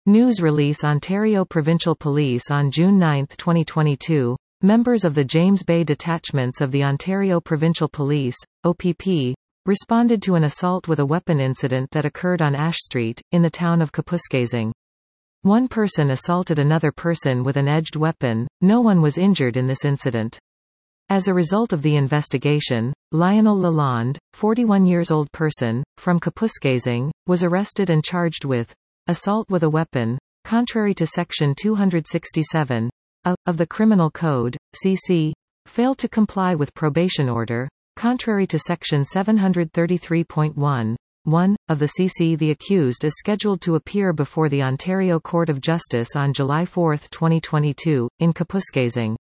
News release Ontario Provincial Police on June 9, 2022. Members of the James Bay Detachments of the Ontario Provincial Police, OPP, responded to an assault with a weapon incident that occurred on Ash Street, in the town of Kapuskasing. One person assaulted another person with an edged weapon. No one was injured in this incident. As a result of the investigation, Lionel Lalonde, 41 years old person, from Kapuskasing, was arrested and charged with assault with a weapon, contrary to Section 267 of the Criminal Code, CC, failed to comply with probation order, contrary to Section 733.1 of the CC. The accused is scheduled to appear before the Ontario Court of Justice on July 4, 2022, in Kapuskasing.